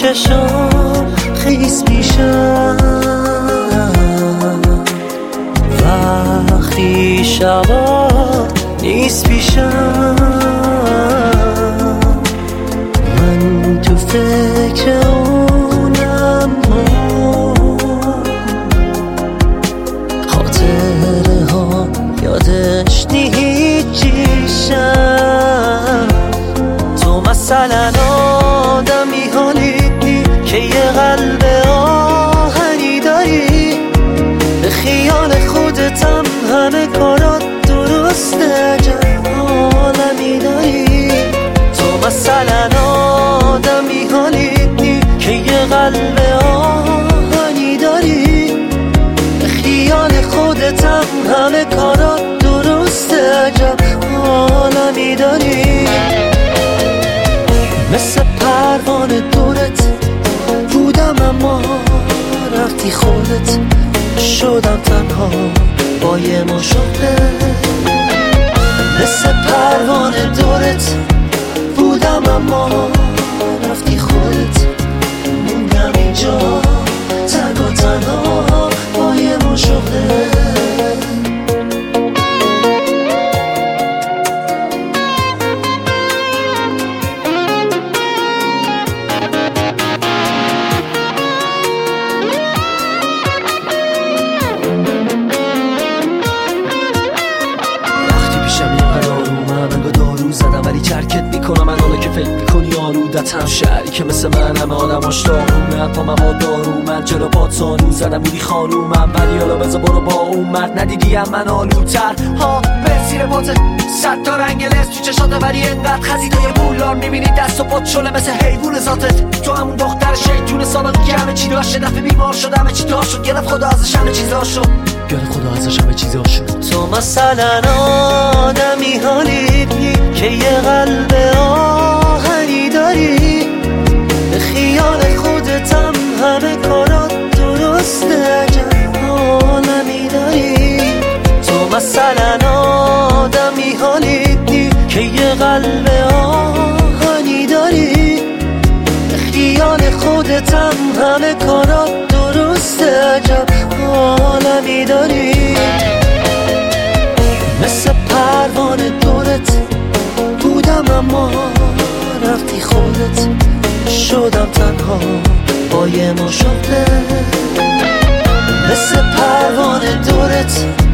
چشم خیس میشم وقتی شبا نیست پیشم. من تو فکر اونم خاطره ها یادش نیچیشم. تو مثلا آدمی حالیدی که یه قلب آهنی داری، به خیال خودتم همه کارات درسته، عجب عالمی داری. تو مثلا آدمی حالیدی که یه قلب آهنی داری، به خیال خودتم همه کارات درسته، عجب عالمی داری. مثل پروانه دورت بودم اما رفتی خودت، شدم تنها با یه مشوقه. مثل پروانه دورت بودم اما رفتی خودت، موندم اینجا تنگ و تنها با یه مشوقه. ترکت میکنم من حالا که فکر میکنی آلودتم، شهری که مثل من همه آدماش داغونه، پا با دارو من جلو پات سانو زدم بودی خانومم، ولی حالا بذار برو با اون مرد، ندیدی هم من آلودتر ها به زیر پات 100 تا رنگ لس تو چشاته، ولی انقدر خزیدای بولار میبینی دست و پات شله مثل حیوون ذاتت. تو همون دختر شیطون سابقی که همه چی داشت، دفعه بیمار شد همه چی داشت شد، گرفت خدا ازش همه چیزا شد، گرفت خدا ازش همه چیزا شد. تو مثلا آدمی حالیدی که یه قلب آهنی داری، به خیال خودتم همه کارات درسته، عجب عالمی داری. تو مثلا آدمی حالیدی که یه قلب آهنی داری، به خیال خودتم همه کارات درسته، عجب عالمی داری. مثل پروانه دورت بودم اما رفتی خودت، شدم تنها با یه مشوقه. مثل پروانه دورت